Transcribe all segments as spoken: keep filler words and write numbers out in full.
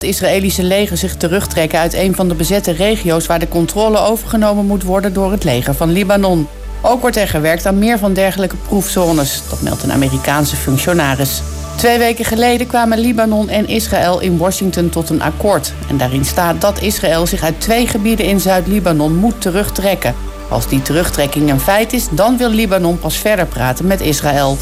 Het Israëlische leger zich terugtrekken uit een van de bezette regio's waar de controle overgenomen moet worden door het leger van Libanon. Ook wordt er gewerkt aan meer van dergelijke proefzones, dat meldt een Amerikaanse functionaris. Twee weken geleden kwamen Libanon en Israël in Washington tot een akkoord. En daarin staat dat Israël zich uit twee gebieden in Zuid-Libanon moet terugtrekken. Als die terugtrekking een feit is, dan wil Libanon pas verder praten met Israël.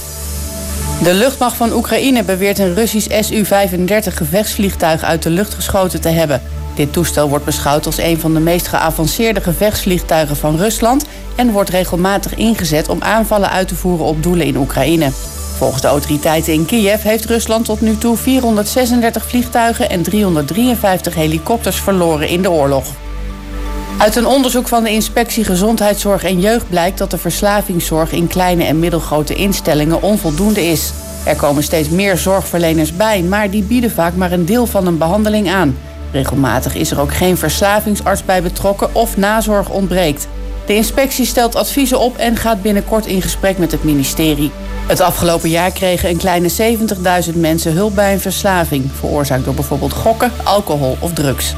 De luchtmacht van Oekraïne beweert een Russisch S U vijfendertig gevechtsvliegtuig uit de lucht geschoten te hebben. Dit toestel wordt beschouwd als een van de meest geavanceerde gevechtsvliegtuigen van Rusland en wordt regelmatig ingezet om aanvallen uit te voeren op doelen in Oekraïne. Volgens de autoriteiten in Kiev heeft Rusland tot nu toe vierhonderdzesendertig vliegtuigen en driehonderddrieënvijftig helikopters verloren in de oorlog. Uit een onderzoek van de Inspectie Gezondheidszorg en Jeugd blijkt dat de verslavingszorg in kleine en middelgrote instellingen onvoldoende is. Er komen steeds meer zorgverleners bij, maar die bieden vaak maar een deel van een behandeling aan. Regelmatig is er ook geen verslavingsarts bij betrokken of nazorg ontbreekt. De inspectie stelt adviezen op en gaat binnenkort in gesprek met het ministerie. Het afgelopen jaar kregen een kleine zeventigduizend mensen hulp bij een verslaving, veroorzaakt door bijvoorbeeld gokken, alcohol of drugs.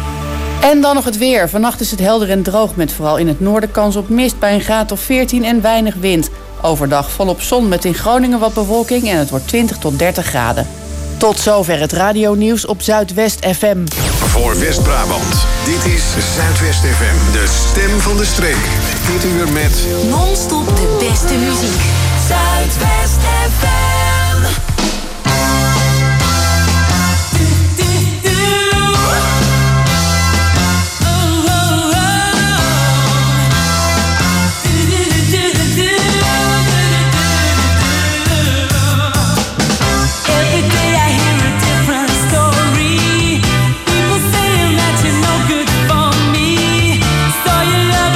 En dan nog het weer. Vannacht is het helder en droog met vooral in het noorden kans op mist bij een graad of veertien en weinig wind. Overdag volop zon met in Groningen wat bewolking en het wordt twintig tot dertig graden. Tot zover het radionieuws op Zuidwest F M. Voor West-Brabant, dit is Zuidwest F M, de stem van de streek. Dit uur met non-stop de beste muziek. Zuidwest F M.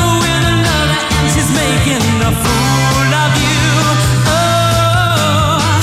Making a fool of you. Oh,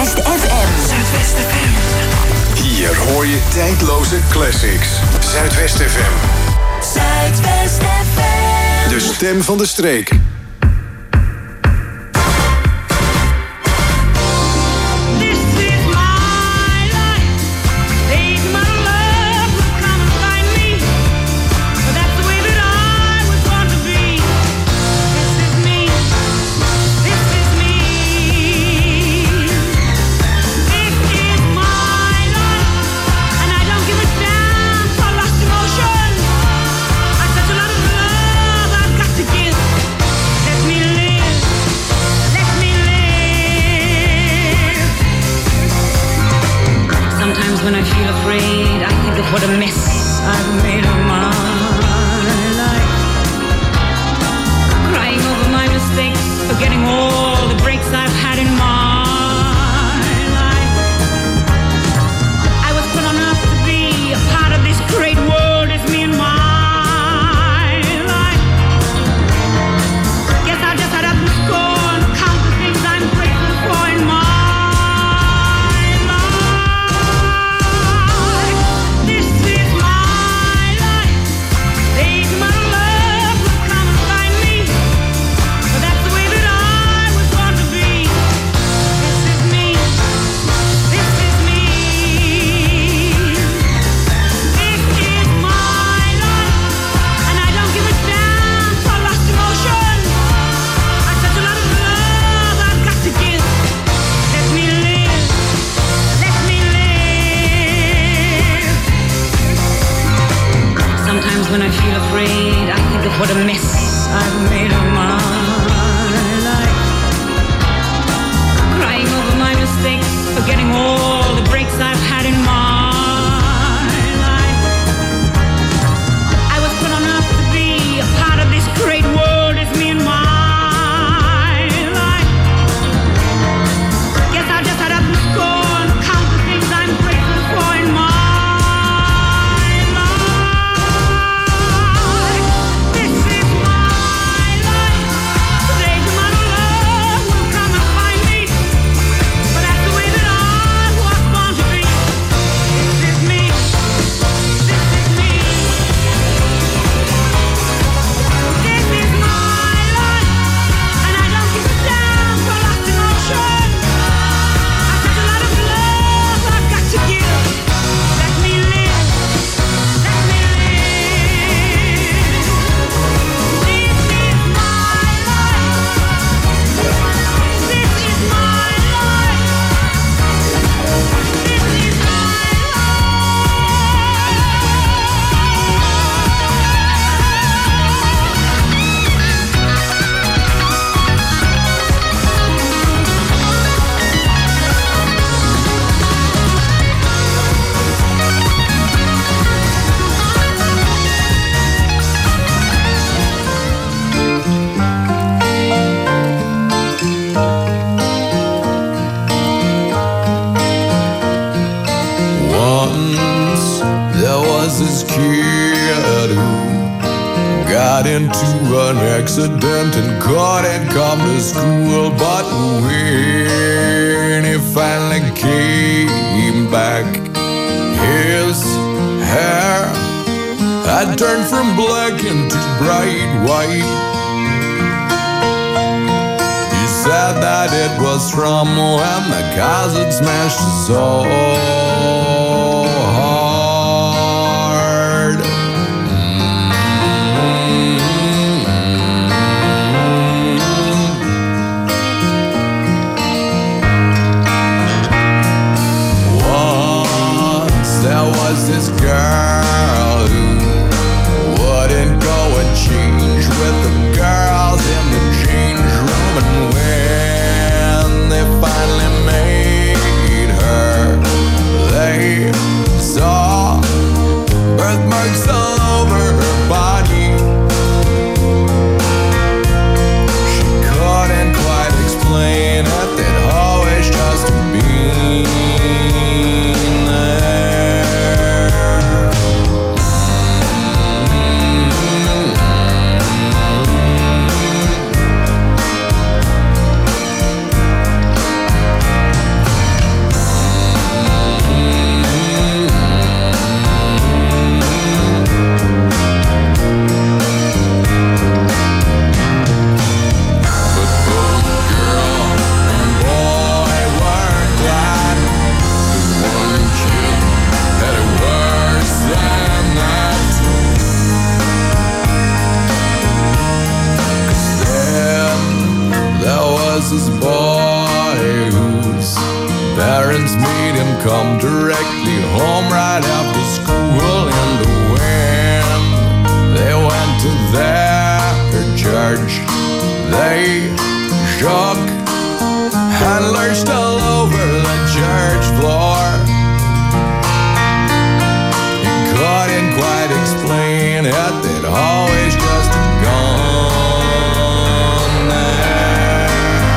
Zuidwest F M. Zuidwest F M. Hier hoor je tijdloze classics. Zuidwest F M. Zuidwest F M. De stem van de streek. When I feel afraid, I think of what a mess I've made of my life. Crying over my mistakes, forgetting all the breaks I've had in my life. I was put on earth to be a part of this great world, it's me and my life. Guess I just had up and score and count the things I'm grateful for in my when I feel afraid, I think of what a mess I've made of my life. Crying over my mistakes, forgetting all the breaks I've had in my life. I was put on earth to be a part of this great world, it's me and my life. Guess I just had up and score and count the things I'm grateful for in my into an accident and couldn't come to school. But when he finally came back, his hair had turned from black into bright white. He said that it was from when the cars had smashed his soul. This girl who wouldn't go and change with the girls in the change room, and when they finally made her his boy whose parents made him come directly home right after school. In the wind, they went to their church. They shook and lurched all over the church floor. He couldn't quite explain it, they'd always just gone there.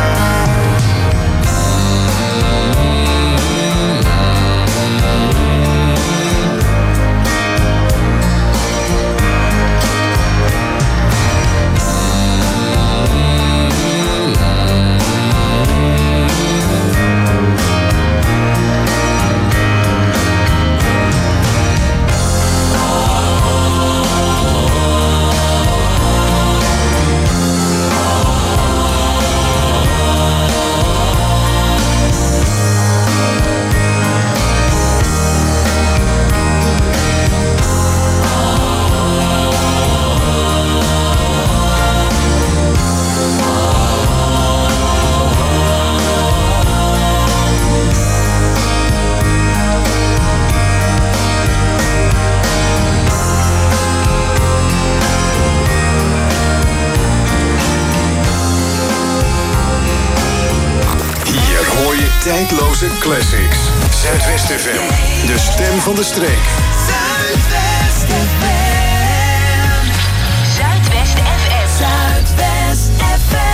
Tijdloze classics. Zuidwest F M. De stem van de streek. Zuidwest F M. Zuidwest F M. Zuidwest F M.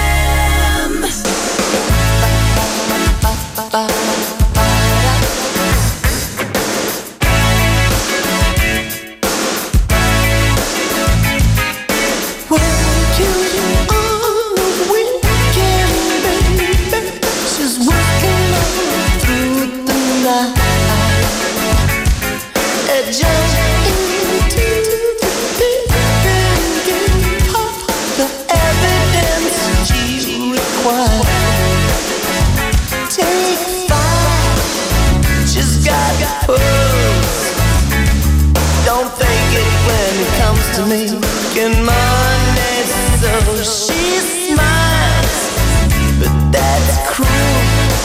Making money, so she smiles, but that's cruel.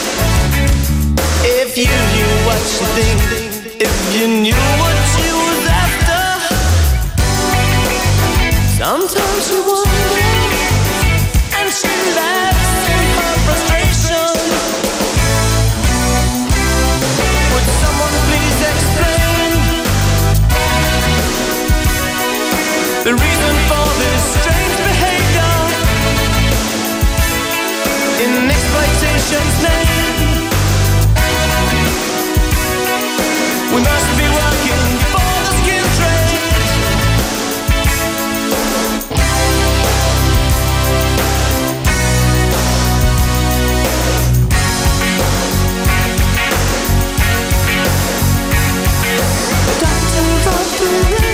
If you knew what she thinks, if you knew what she was after, sometimes you wonder, and she laughs in her frustration. Would someone please explain the reason for this strange behavior in exploitation's name? We must be working for the skin trade. Doctor, doctor,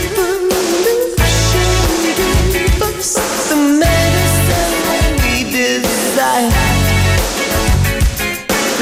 the medicine we desire.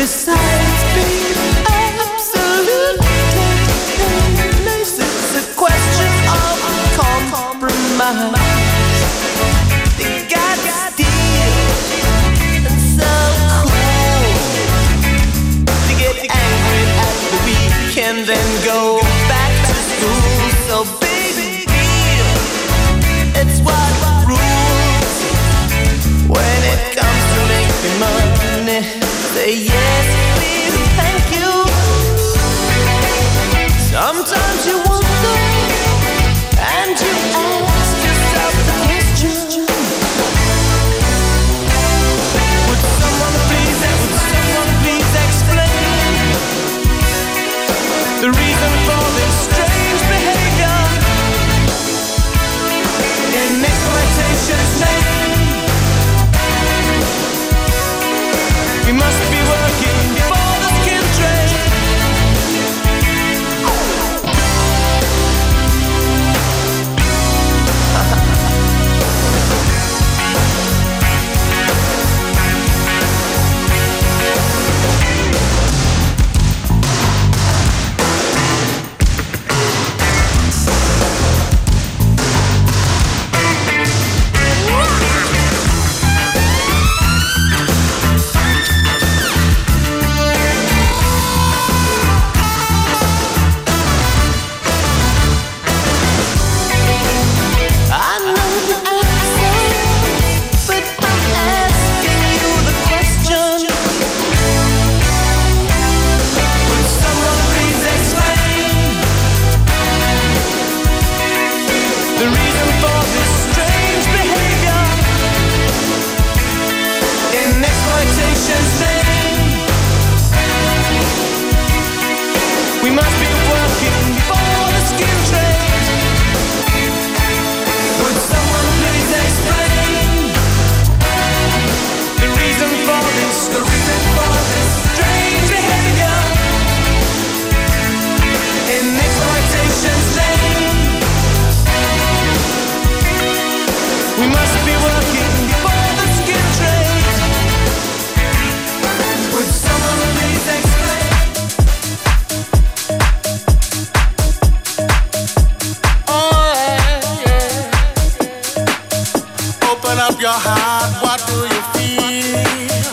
heart, what do you feel?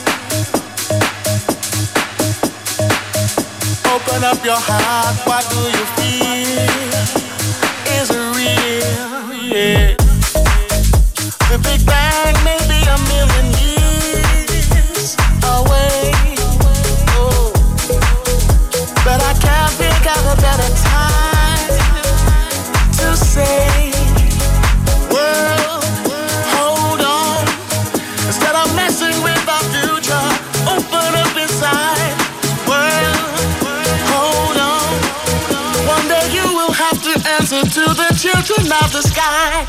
Open up your heart, what do you feel? Is it real? Yeah. The Big Bang may be a million years away, oh, but I can't think of a better time to say, world, hold on. Instead of messing with our future, open up inside. World, hold on. One day you will have to answer to the children of the sky.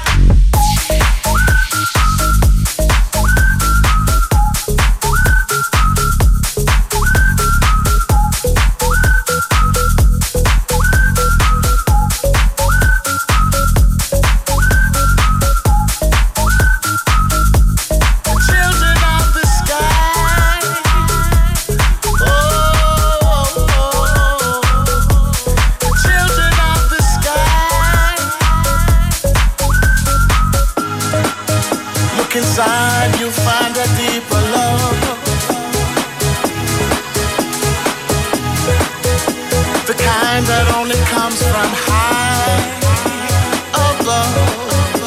Inside you find a deeper love, the kind that only comes from high above.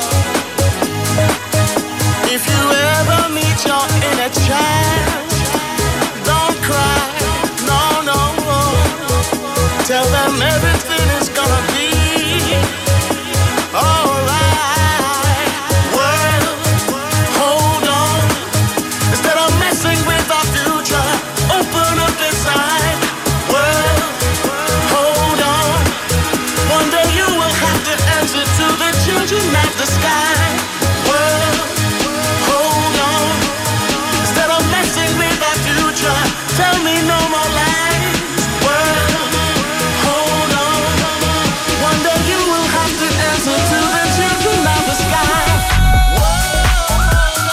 If you ever meet your inner child, don't cry, no, no, tell them everything is gonna be alright. Children of the sky, world, hold on. Instead of messing with our future, tell me no more lies. World, hold on. One day you will have to answer to the children of the sky. World,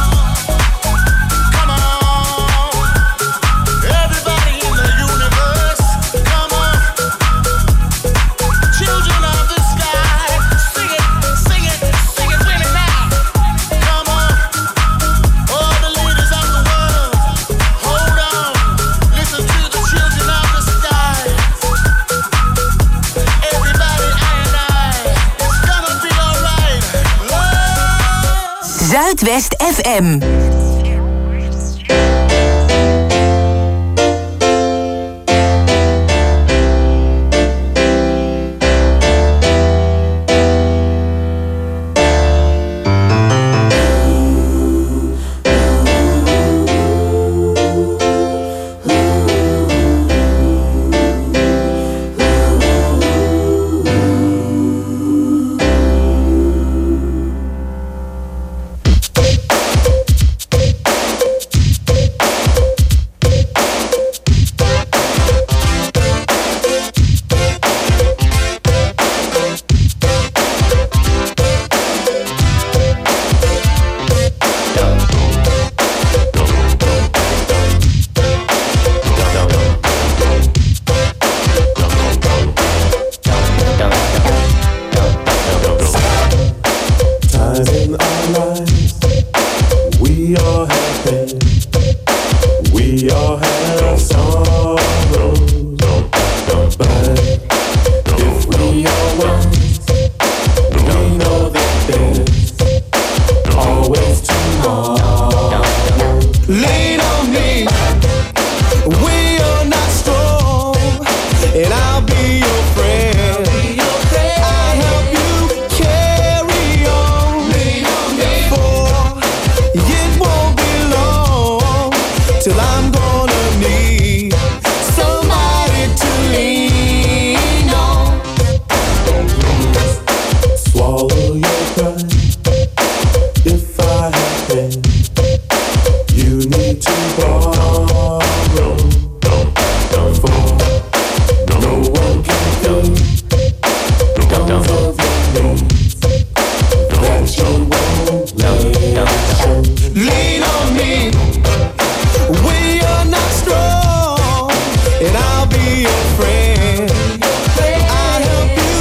come on. Everybody in the universe, come on. Children of the sky, sing it. Sing it, sing it with me now. Come on, all the leaders of the world, hold on. Listen to the children of the sky. Everybody, I and I, it's gonna be alright. Love. Zuidwest F M.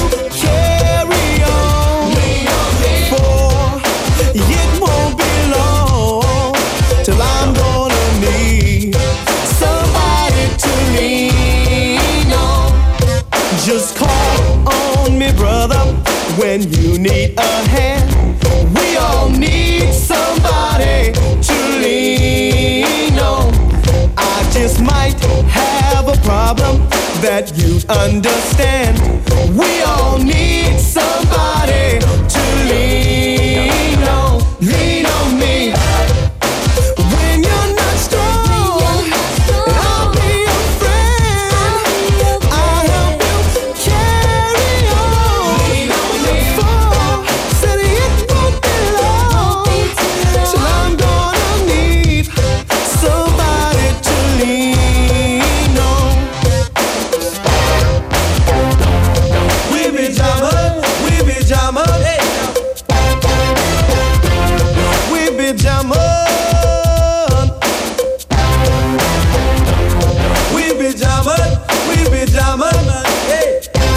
It won't be long when you need a hand. We all need somebody to lean on. I just might have a problem that you'd understand. We all need somebody to lean on. Lean on me. When you're not strong, I'll be your friend. I'll help you carry on. Lean on me. For said it won't be long till I'm gonna need somebody to lean on. We be jamming, we be jamming, hey. We be jamming. We be jamming, we be jamming, hey.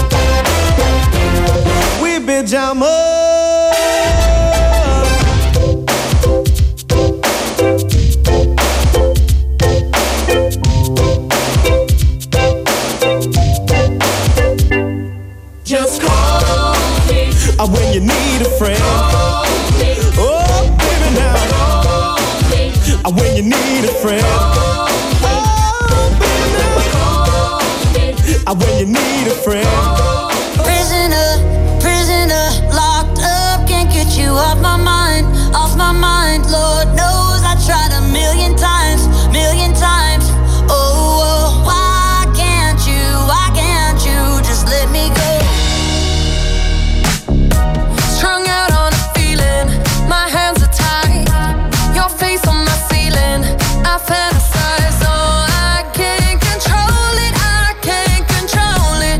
We be jamming. Just call me uh, when you need a friend. Call me. Oh, baby, now. Call me. Uh, when you need a friend. Call me. Oh, baby, now. Call me. Uh, when you need a friend. Prisoner, prisoner, locked up, can't get you off my mind, off my mind. Lord knows I tried a million times, million times. Oh, oh, why can't you, why can't you just let me go? Strung out on a feeling, my hands are tied. Your face on my ceiling, I fantasize. Oh, I can't control it, I can't control it.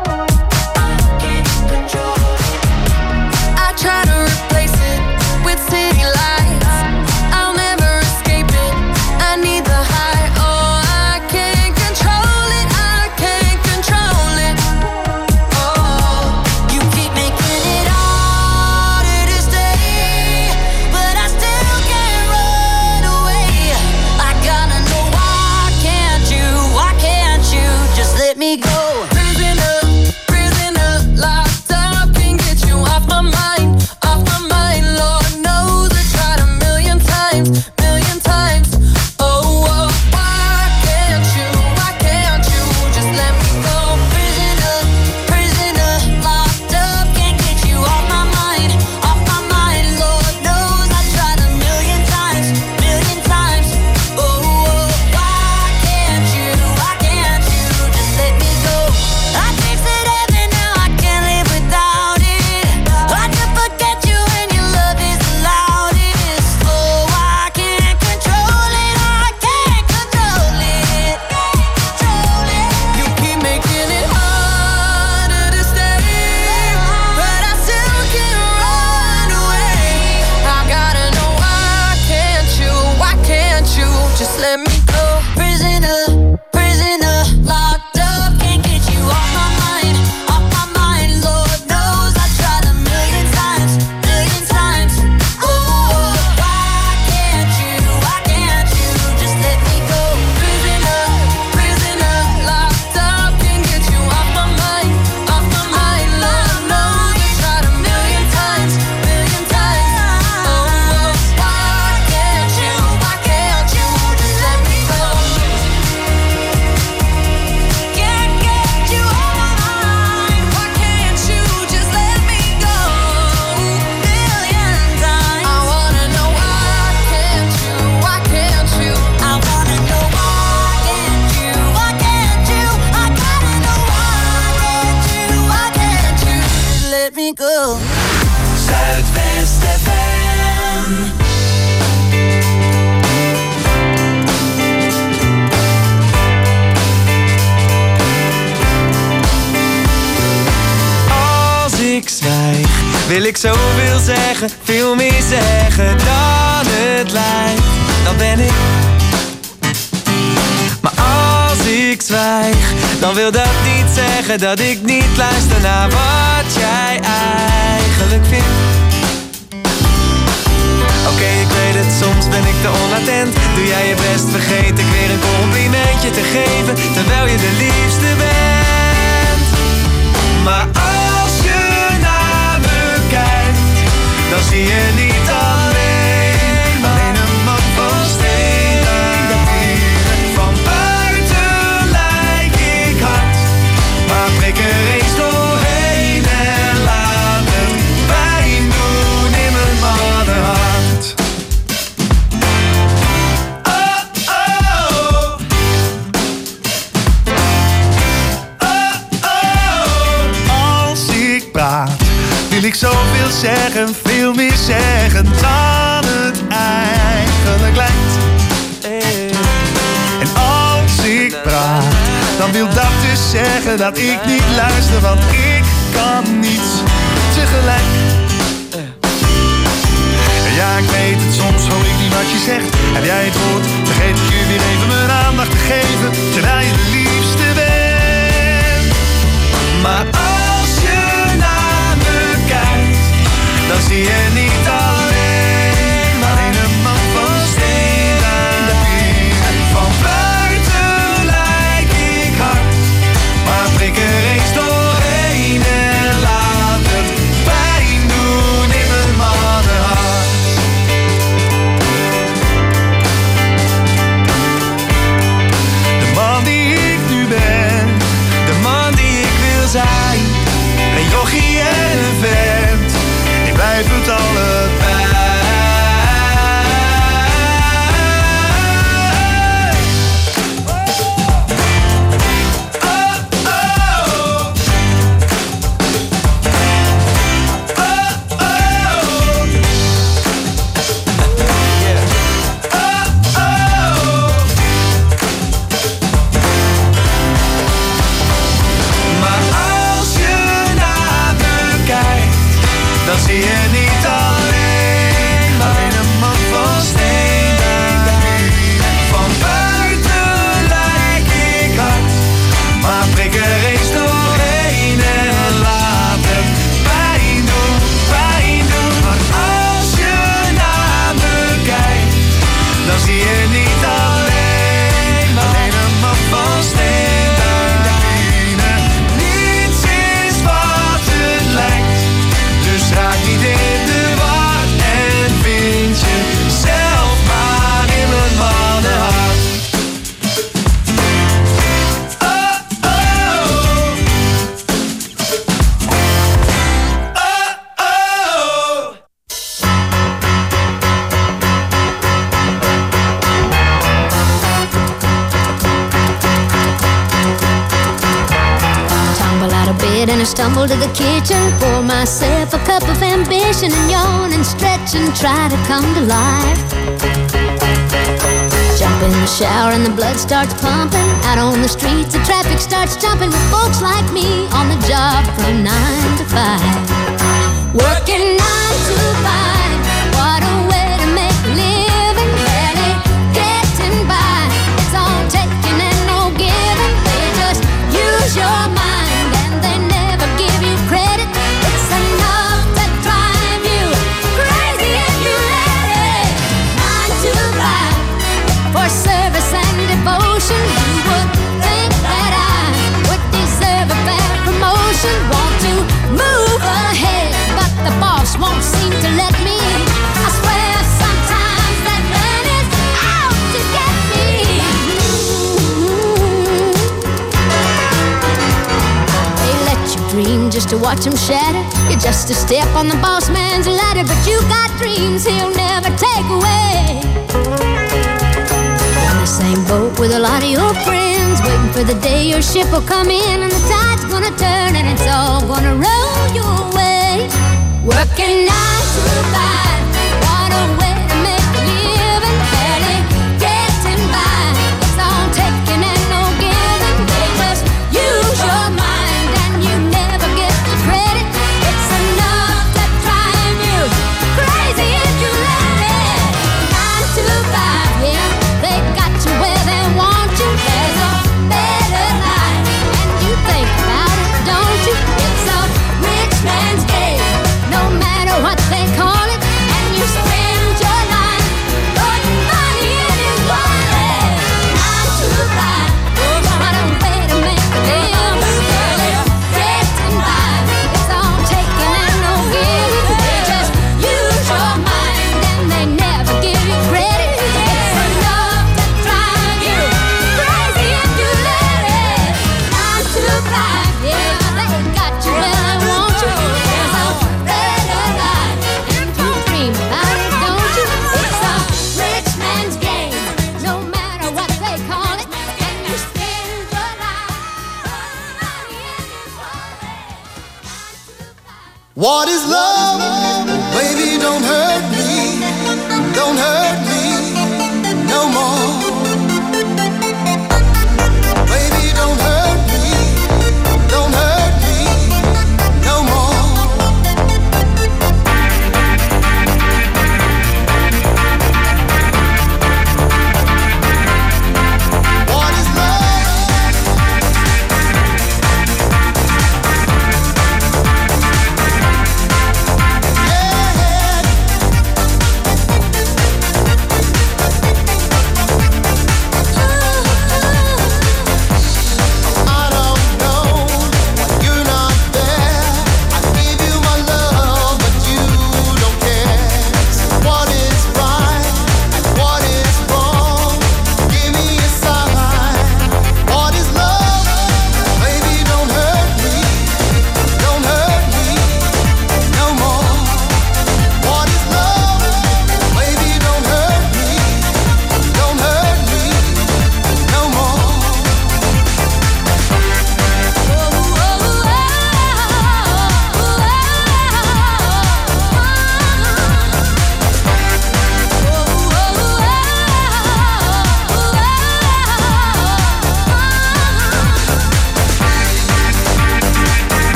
I try to replace it with city lights. I'll never escape it, I need the high. Oh, I can't control it, I can't control it. Oh, You keep making it harder to stay, but I still can't run away. I gotta know why can't you, why can't you just let me go? prisoner, prisoner, locked up, can't get you off my mind, off my mind. Lord knows I tried a million times, million times. Oh, oh, why can't you, why can't you just let me go? Prisoner, prisoner, locked up, can't get you off my mind, off my mind. Lord knows I tried a million times, million times. Oh, oh, why can't you, why can't you just let me go? I tasted heaven, now I can't live without it. I can forget you when your love is the loudest. Oh, I can't control it, I can't control it, control it. You keep making it harder to stay, but I still can't run away. I gotta know why can't you, why can't you just let me go? Prisoner, prisoner, locked up, can't get you off my mind, off my mind. Lord knows I tried a million times, million times. Oh, why can't you, why can't you just let me go? Prisoner, prisoner, locked up, can't get you off my mind, off my mind. Lord knows I tried a million times, million times. Oh, why can't you, why can't you just let me go? Can't get you off my mind, Why can't you just let me go? million times. I wanna know why can't you, why can't you? I wanna know why can't you, why can't you? I gotta know why can't you, why can't you just let me go? Zuidwest F M. Als ik zwijg, wil ik zoveel zeggen, veel meer zeggen dan het lijkt. Dan ben ik. Maar als ik zwijg, dan wil dat niet zeggen dat ik niet luister naar wat jij eigenlijk vindt. Oké, ik weet het, soms ben ik te onattent. Doe jij je best, vergeet ik weer een complimentje te geven, terwijl je de liefste bent. Maar als je naar me zie je niet alleen, alleen een man van steen daar binnen. Van buiten lijk ik hard, maar prik er eens doorheen en laat het pijn doen in mijn mannenhart. Oh, oh. Oh, oh. Als ik praat, wil ik zoveel zeggen, veel meer zeggen dan het eigenlijk lijkt. En als ik praat, dan wil dat dus zeggen dat ik niet luister, want ik kan niets tegelijk. Ja, ik weet het, soms hoor ik niet wat je zegt. Heb jij het gehoord, vergeet ik je weer even mijn aandacht te geven, terwijl je de liefste bent. Maar als je naar me kijkt, dan zie je niet alleen, alleen een man van steen daar binnen. Van buiten lijk ik hard, maar prik er eens doorheen en laat het pijn doen in mijn mannenhart. De man die ik nu ben, de man die ik wil zijn, een jochie en een vent, ik blijf het allebei. Dan zie je niet alleen, alleen een man van steen daar binnen. Van buiten lijk ik hard, maar prik er eens doorheen en laat het pijn doen, pijn doen. Maar als je naar me kijkt, dan zie je niet alleen, alleen een man van steen daar binnen. Niets is wat het lijkt, dus raak niet in de war en vind je zelf maar in mijn mannenhart. Oh, oh. Oh, oh. Tumble out of bed and I stumble to the kitchen, pour myself a cup of ambition and yawn and stretch and try to come to life. Jump in the shower and the blood starts pumping. Out on the streets the traffic starts jumping with folks like me on the job from nine to five. Working nine to five, what a way to make a living, barely getting by. It's all taking and no giving, they just use your mind and they never give you credit. It's enough to drive you crazy if you let it. Nine to five, for service and devotion, you would think that I would deserve a fair promotion. Want to move ahead, but the boss won't seem to let me. I swear sometimes that man is out to get me. They let you dream just to watch him shatter. You're just a step on the boss man's ladder, but you got dreams he'll never take away. On the same boat with a lot of your friends, waiting for the day your ship will come in and the tide's gonna turn and it's all gonna roll your way. Working nine to five, what a way to make a living, barely getting by. It's all taking and no giving, they just use your mind and you never get the credit. It's enough to drive you crazy if you let it. Nine to five, yeah, they got you where they want you. There's a better life, and you think about it, don't you? It's a rich man's game, no matter what they call it. What is love? Baby, don't hurt me. Don't hurt me no more. Baby, don't hurt me. Don't hurt me no more. What is love?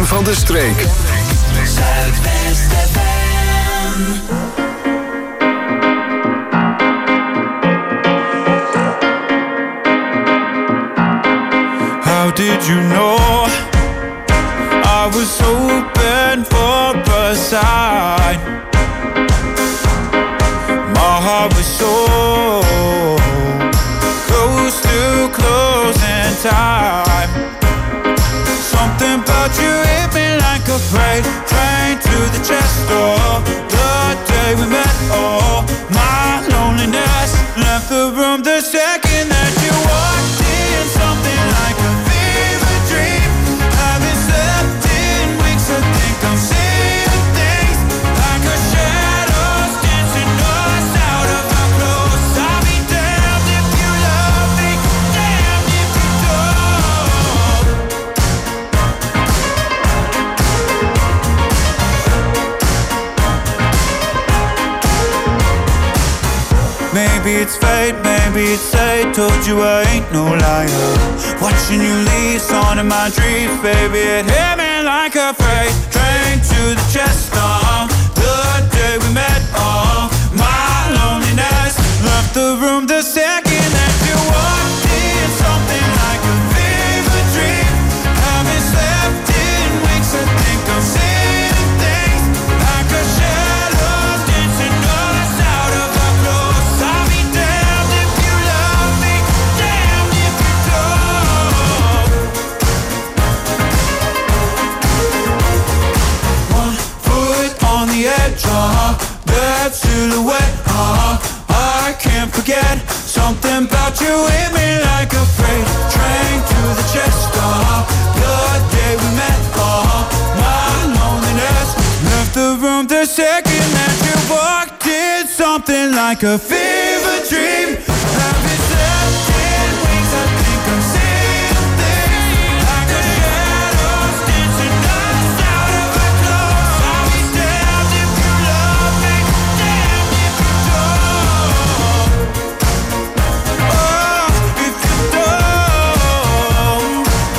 stem van de streek. Zuidwest F M. How did you know I was open for a sign? My heart was so close to closing time. Something about you hit me like a freight train to the chest door. The day we met, oh, my loneliness left the room the second that you walked in. Something like a fever dream. Haven't slept in weeks, I think I'm seeing things like a shadows dancing us out of our clothes. I'll be damned if you love me, damned if you don't. Maybe it's fate, maybe it's fate. Told you I ain't no liar. Watching you leave, on in my dreams, baby, it hit me like a freight train to the chest. Uh, the day we met, uh, my loneliness left the room the second that you walked in. Something like a fever dream. Haven't slept in weeks, I think I'm seeing things like a shadow dancing us out of our clothes. I'll be damned if you love me, damned if you don't. One foot on the edge, uh-huh, that silhouette, uh-huh, I can't forget. Something about you hit me like a freight train to the chest, uh-huh, the day we met, uh-huh, my loneliness left the room the second that you walked in. Something like a fever dream. Haven't slept in weeks, I think I'm seeing things like a shadows dancing us out of our clothes. I'll be damned if you love me, damned if you don't. Oh, if you don't.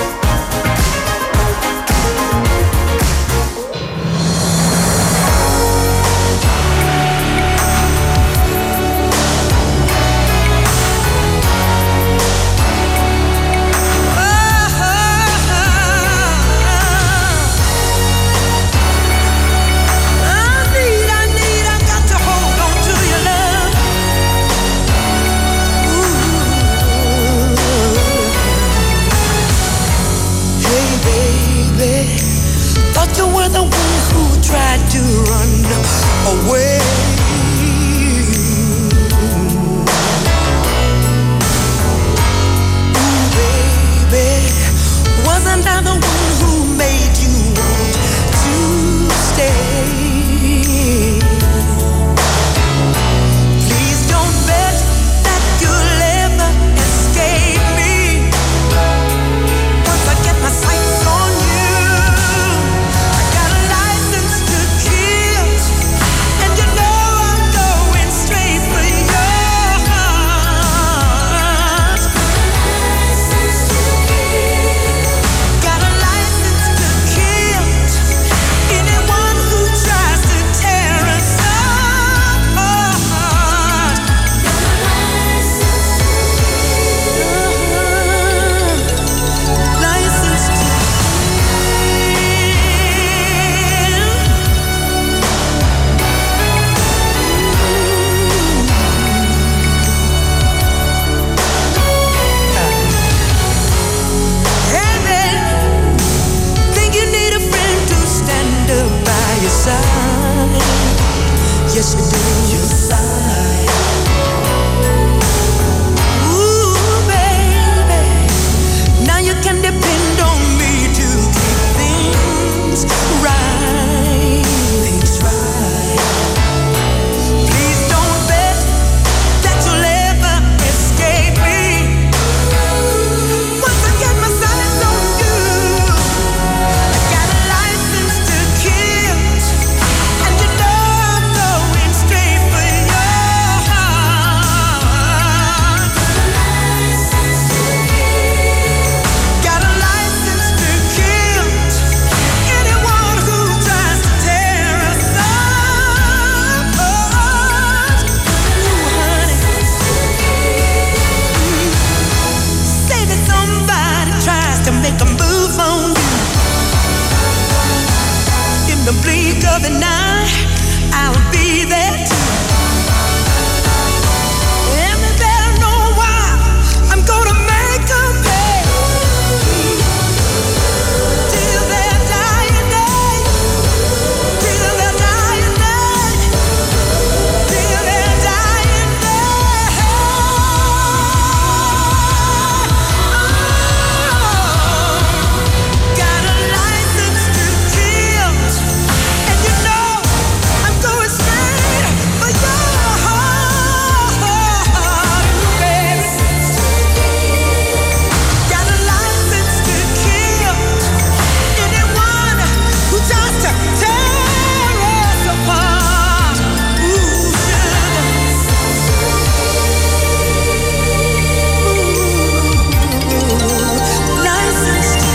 To run away. Ooh, baby, wasn't I the one who made you want to stay? Please don't bet that you'll ever escape me. Once I get my sights on you, I got a license to kill, and you know I'm going straight for your heart. Got a license to kill anyone who tries to tear us apart. License to Hey, babe, think you need a friend to stand up by your side? Yes, you do. Your side. Ooh, baby, now you can depend on me to keep things right. Things right. Please don't bet that you'll ever escape me. Once I get my sights on you, I got a license to kill, and you know I'm going straight other night, I'll be there too. And they better know why I'm gonna make them pay. Till their dying day, till their dying day, till their dying day. Got a license to kill, and you know I'm going straight for your heart, baby. Got a license to kill anyone who tries to tear us apart. Ooh, sugar. Ooh, license to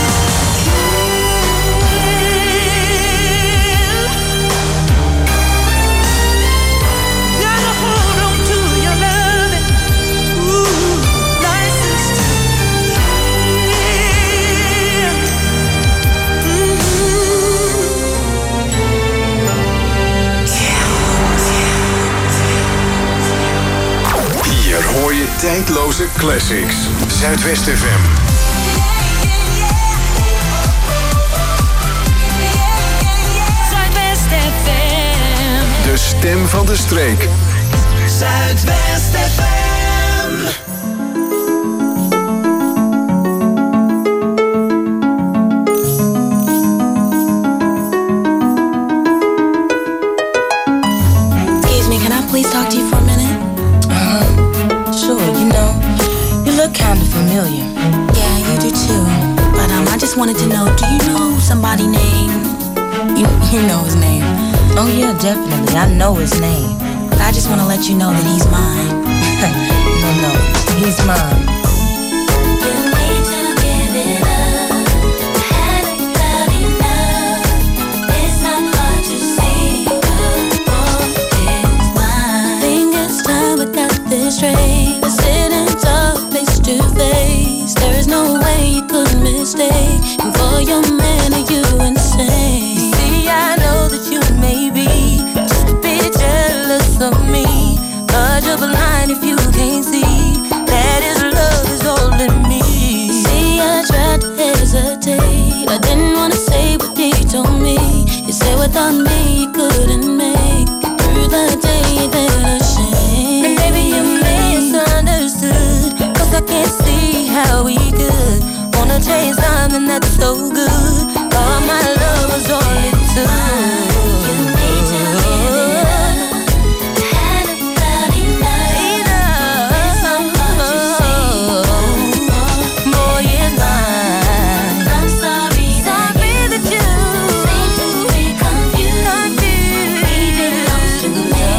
gotta hold on to your loving. Ooh, license to Hier hoor je tijdloze classics. Zuidwest F M. Zuidwest F M. De stem van de streek. Zuidwest F M. Excuse me, can I please talk to you for a minute? Uh-huh. Sure, you know, you look kind of familiar. Yeah, you do too. But um, I just wanted to know, do you know somebody named... You, you know his name. Oh yeah, definitely, I know his name. But I just want to let you know that he's mine. No, no, he's mine. Straight, we're sitting talk face to face. There is no way you could mistake. And for your man, are you insane? You see, I know that you may be just a bit jealous of me, but you're blind if you can't see that his love is all in me. See, I tried to hesitate. I didn't wanna say what he told me. You said without me you couldn't make it through the day that I shame. And maybe you misunderstood, cause I can't see how we could wanna chase something that's so good. All my love was all it took. You need to give it up. Had about enough. It's not what you say. Boy, it's mine. I'm sorry, sorry that you seem to be confused. He belongs to me.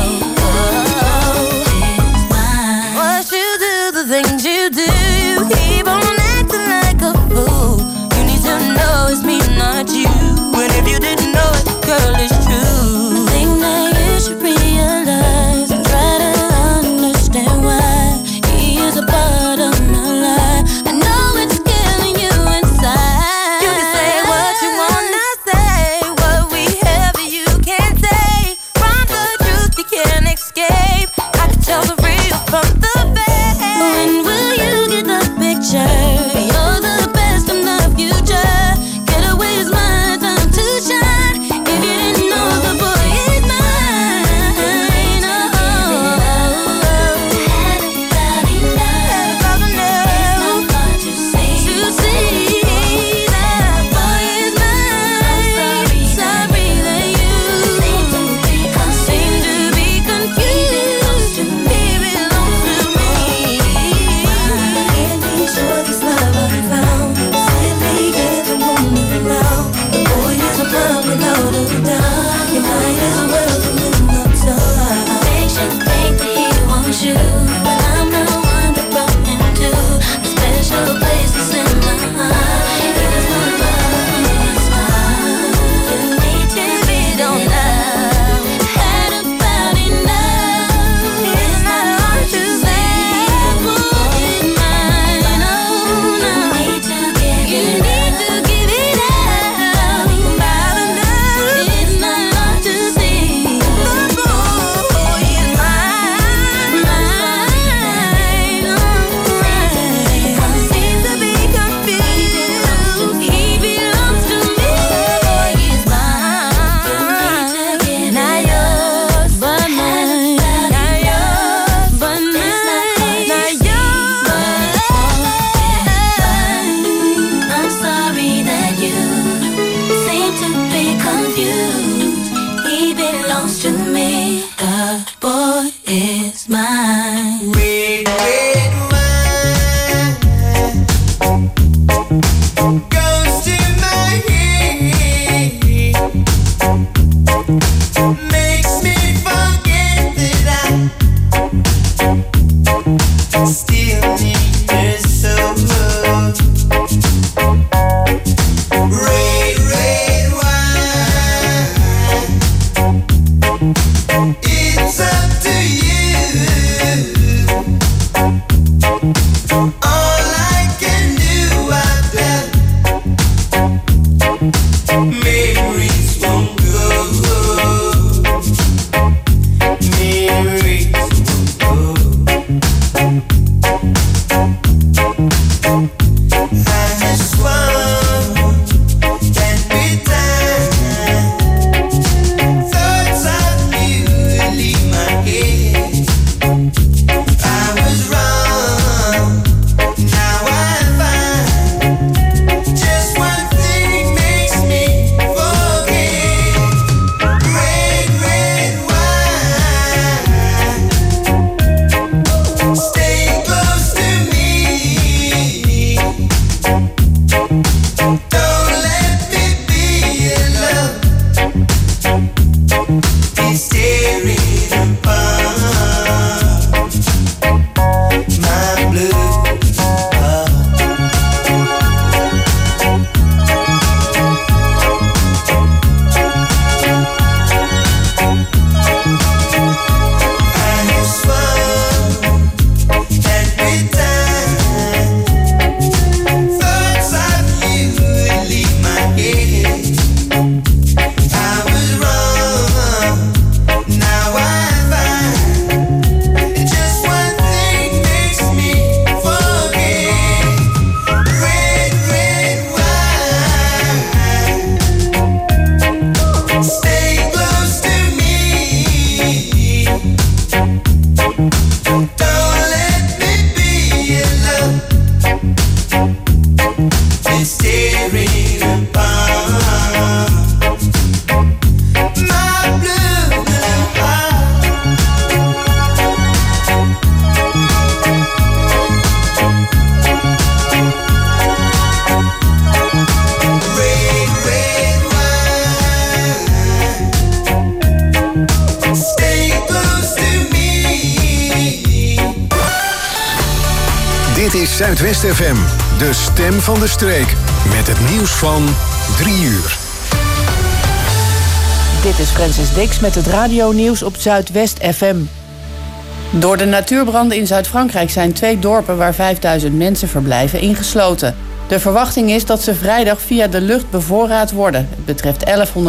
What you do, the things you do, you keep on acting like a fool. You need to know it's me, not you. And if you didn't know it, girl, it's true. I think that you should realize and try to understand why he is a part of my life. I know it's killing you inside. You can say what you wanna say, what we have you can't say. From the truth you can't escape. I can tell the real from the fake. When will you get the picture? You're the best in the future. Get away is my time to shine. If you didn't know, the boy is mine. Oh, had about enough. To see that boy is mine. Sorry that you seem to be confused. He belongs to me. Can't be sure this love I found. Simply get the moment now. The boy is a man without a doubt. You might as well come in the time. Makes you think that he wants you, but I'm the one that brought him to a special place that's in my heart. He was my love, it's mine. You need to be don't love. Had about enough. It's not hard to say. Boy, it's mine. Oh, no. You need to give it up. About enough. It's not confused. He belongs to me. The boy is mine. Red, red wine goes to my head, makes me forget that I still need her so much. Red, red wine, it's up to you. All I can do, I've done. Memories won't go. Memories won't go. I just want that bedtime. Thoughts of you leave my head. I was wrong, now I find just one thing makes me forget. Red, red wine, stay close to me. Don't let me be alone. It's tearing apart my blue heart. I just want that bedtime. Thoughts of you leave my head. I was wrong, now I find just one thing makes me forget. Red, red wine, stay close to me. Don't let me be alone. It's tearing apart my blue, blue heart. Red, red wine, stay close to me. Dit is Zuidwest F M, de stem van de streek. Met het nieuws van drie uur. Dit is Francis Dix met het radionieuws op Zuidwest F M. Door de natuurbranden in Zuid-Frankrijk zijn twee dorpen waar vijfduizend mensen verblijven ingesloten. De verwachting is dat ze vrijdag via de lucht bevoorraad worden. Het betreft elfhonderd